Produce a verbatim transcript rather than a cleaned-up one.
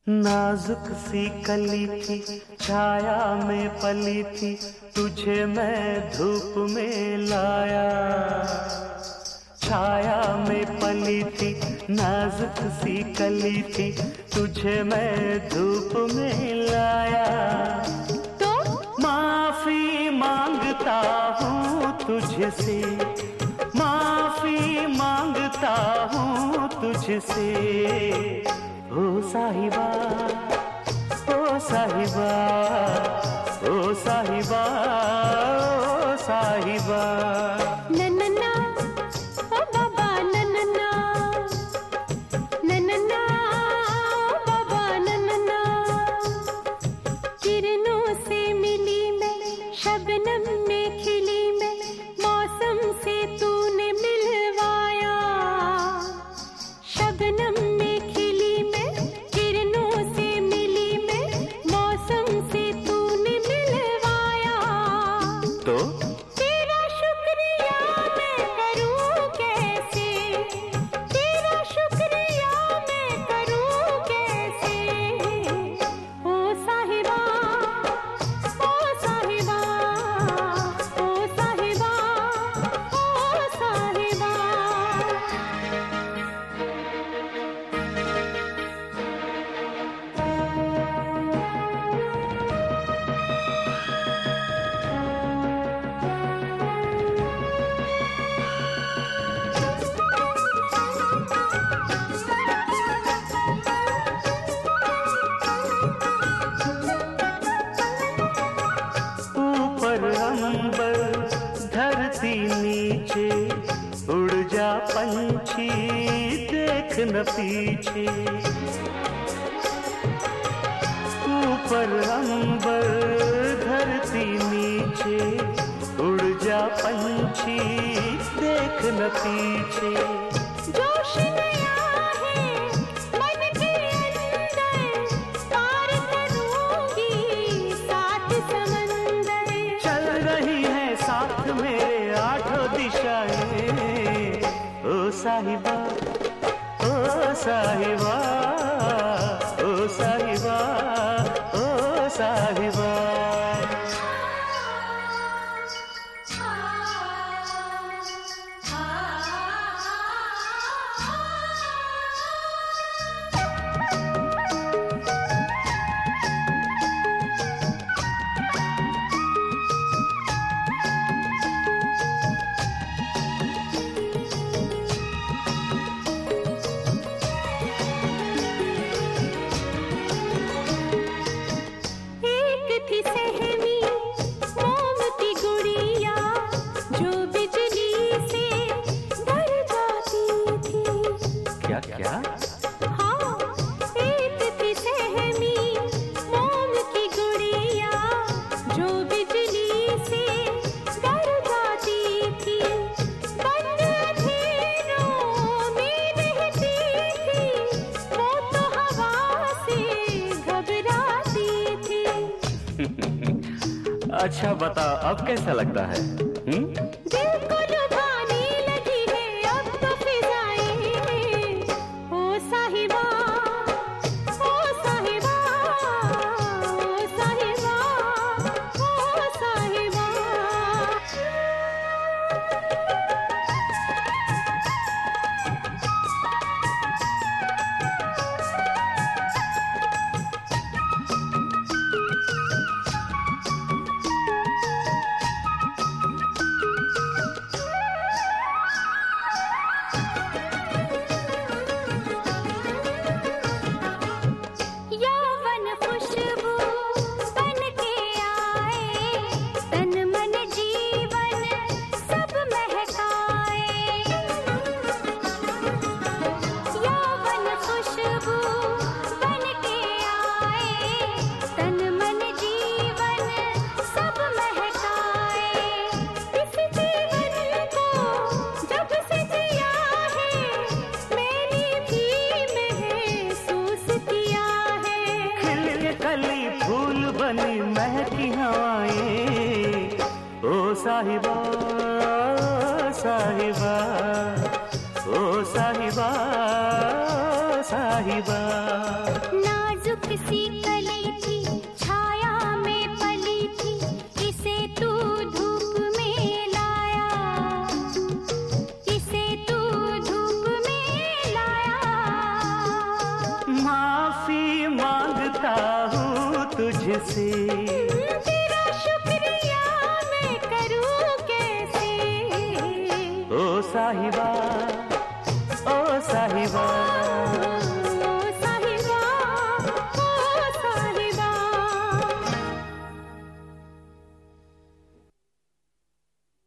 नाजुक सी कली थी, छाया में पली थी, तुझे मैं धूप में लाया। छाया में पली थी, नाजुक सी कली थी, तुझे मैं धूप में लाया। तो माफी मांगता हूँ तुझसे, माफी मांगता हूँ तुझसे। ओ साहिबा, ओ साहिबा, ओ साहिबा, ओ साहिबा। नन्ना ओ बाबा नन्ना, नन्ना ओ बाबा नन्ना। किरणों से मिली मैं, शबनम में खिली मैं, मौसम से तूने मिलवाया। शबनम में खिली मैं, किरणों से मिली मैं, मौसम से तूने मिलवाया। तो तेरा शुक्रिया मैं करूं कैसे, तेरा शुक्रिया मैं करूं कैसे। ओ साहिबा, ओ साहिबा, ओ साहिबा, ओ साहिबा। ऊपर अंबर धरती नीचे, उड़ जा पंछी देख न पीछे। ऊपर अंबर धरती नीचे, उड़ जा पंछी देख न पीछे। जोश नया है मन के अंदर, पार करूंगी सात समंदर। चल रही है साथ मेरे आठों दिशाएं। ओ साहिबा, ओ साहिबा, ओ साहिबा, ओ साहिबा। एक थी सहमी मोम की गुड़िया, जो बिजली से डर जाती थी। क्या क्या? हाँ, एक थी सहमी मोम की गुड़िया, जो बिजली से डर जाती थी। बंद अंधेरों में रहती थी, वो तो हवा से घबराती थी। अच्छा बता, अब कैसा लगता है? हुँ? दिल को लुभाने लगी है अब तो फिजाएं। ओ साहिबा, ओ साहिबा, ओ साहिबा, ओ साहिबा। यौवन खुशबू बन के आए, तन मन जीवन सब महकाए। यौवन खुशबू बन के आए, तन मन जीवन सब महकाए। इस जीवन को जब से जिया है, मैंने भी महसूस किया है। खिल के कली फूल बनी महकी हवाएं। ओ साहिबा, ओ साहिबा, ओ साहिबा, ओ साहिबा। साहिबा। नाजुक सी कली थी, छाया में पली थी, इसे तू धूप में लाया, इसे तू धूप में लाया। माफी मांगता हूँ तुझसे।